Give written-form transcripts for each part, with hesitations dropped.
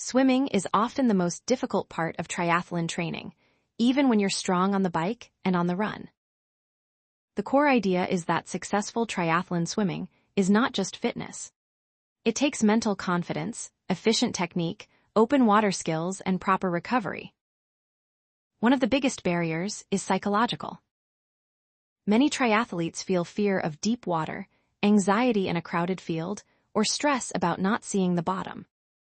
Swimming is often the most difficult part of triathlon training, even when you're strong on the bike and on the run. The core idea is that successful triathlon swimming is not just fitness. It takes mental confidence, efficient technique, open water skills, and proper recovery. One of the biggest barriers is psychological. Many triathletes feel fear of deep water, anxiety in a crowded field, or stress about not seeing the bottom.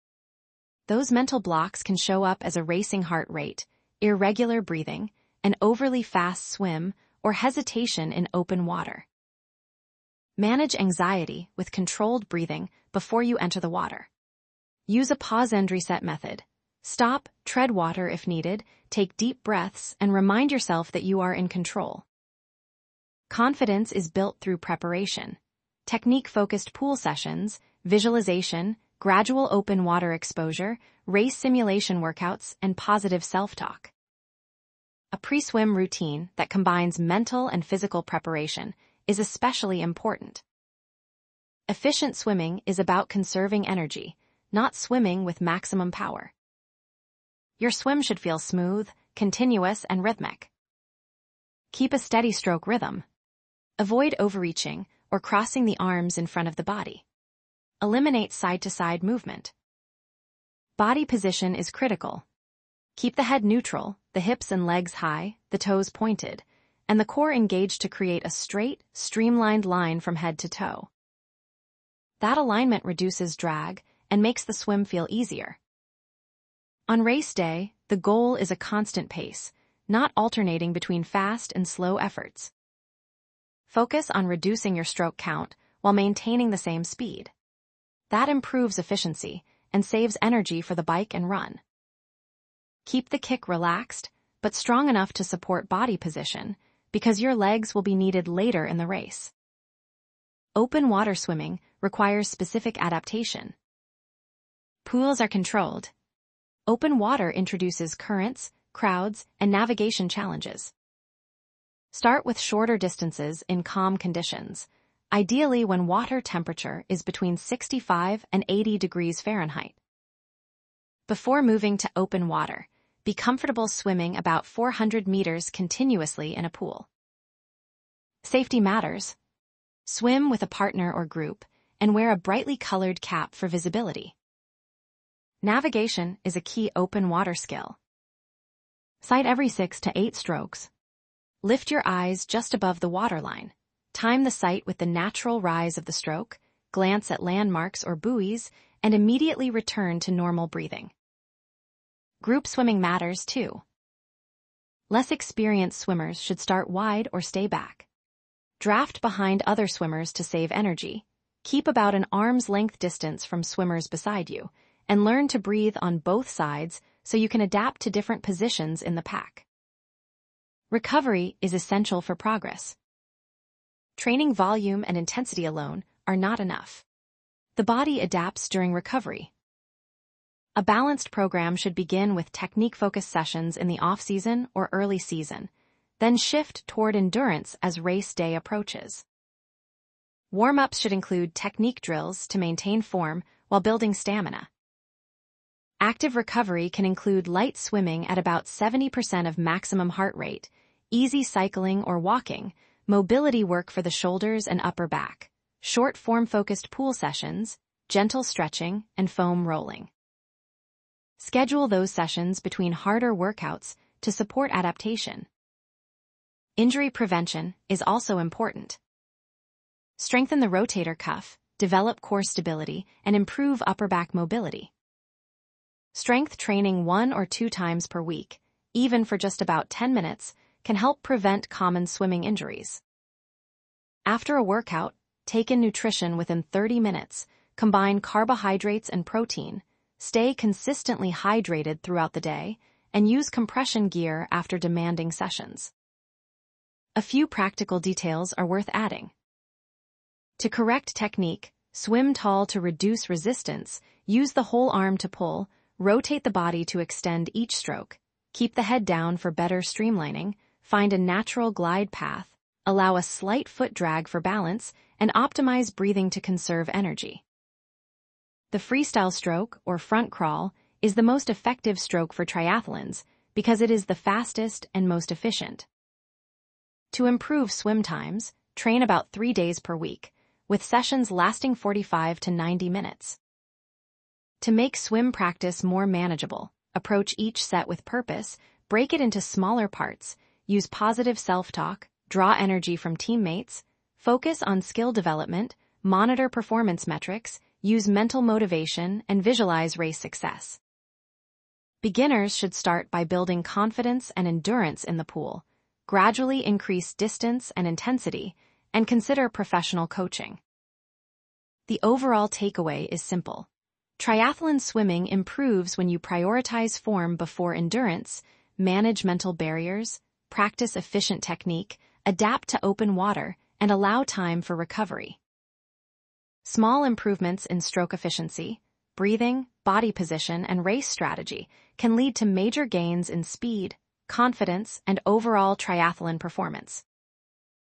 Those mental blocks can show up as a racing heart rate, irregular breathing, an overly fast swim, or hesitation in open water. Manage anxiety with controlled breathing before you enter the water. Use a pause and reset method. Stop, tread water if needed, take deep breaths, and remind yourself that you are in control. Confidence is built through preparation. Technique-focused pool sessions, visualization, gradual open water exposure, race simulation workouts, and positive self-talk. A pre-swim routine that combines mental and physical preparation is especially important. Efficient swimming is about conserving energy, not swimming with maximum power. Your swim should feel smooth, continuous, and rhythmic. Keep a steady stroke rhythm. Avoid overreaching or crossing the arms in front of the body. Eliminate side-to-side movement. Body position is critical. Keep the head neutral, the hips and legs high, the toes pointed, and the core engaged to create a straight, streamlined line from head to toe. That alignment reduces drag and makes the swim feel easier. On race day, the goal is a constant pace, not alternating between fast and slow efforts. Focus on reducing your stroke count while maintaining the same speed. That improves efficiency and saves energy for the bike and run. Keep the kick relaxed, but strong enough to support body position, because your legs will be needed later in the race. Open water swimming requires specific adaptation. Pools are controlled. Open water introduces currents, crowds, and navigation challenges. Start with shorter distances in calm conditions, ideally when water temperature is between 65 and 80 degrees Fahrenheit. Before moving to open water, be comfortable swimming about 400 meters continuously in a pool. Safety matters. Swim with a partner or group, and wear a brightly colored cap for visibility. Navigation is a key open water skill. Sight every 6 to 8 strokes. Lift your eyes just above the waterline. Time the sight with the natural rise of the stroke, glance at landmarks or buoys, and immediately return to normal breathing. Group swimming matters too. Less experienced swimmers should start wide or stay back. Draft behind other swimmers to save energy. Keep about an arm's length distance from swimmers beside you, and learn to breathe on both sides so you can adapt to different positions in the pack. Recovery is essential for progress. Training volume and intensity alone are not enough. The body adapts during recovery. A balanced program should begin with technique-focused sessions in the off-season or early season, then shift toward endurance as race day approaches. Warm-ups should include technique drills to maintain form while building stamina. Active recovery can include light swimming at about 70% of maximum heart rate, easy cycling or walking, mobility work for the shoulders and upper back, short form-focused pool sessions, gentle stretching, and foam rolling. Schedule those sessions between harder workouts to support adaptation. Injury prevention is also important. Strengthen the rotator cuff, develop core stability, and improve upper back mobility. Strength training 1 or 2 times per week, even for just about 10 minutes, can help prevent common swimming injuries. After a workout, take in nutrition within 30 minutes, combine carbohydrates and protein, stay consistently hydrated throughout the day, and use compression gear after demanding sessions. A few practical details are worth adding. To correct technique, swim tall to reduce resistance, use the whole arm to pull, rotate the body to extend each stroke, keep the head down for better streamlining, find a natural glide path, allow a slight foot drag for balance, and optimize breathing to conserve energy. The freestyle stroke, or front crawl, is the most effective stroke for triathlons because it is the fastest and most efficient. To improve swim times, train about 3 days per week, with sessions lasting 45 to 90 minutes. To make swim practice more manageable, approach each set with purpose, break it into smaller parts, use positive self-talk, draw energy from teammates, focus on skill development, monitor performance metrics, use mental motivation, and visualize race success. Beginners should start by building confidence and endurance in the pool, gradually increase distance and intensity, and consider professional coaching. The overall takeaway is simple. Triathlon swimming improves when you prioritize form before endurance, manage mental barriers, practice efficient technique, adapt to open water, and allow time for recovery. Small improvements in stroke efficiency, breathing, body position, and race strategy can lead to major gains in speed, confidence, and overall triathlon performance.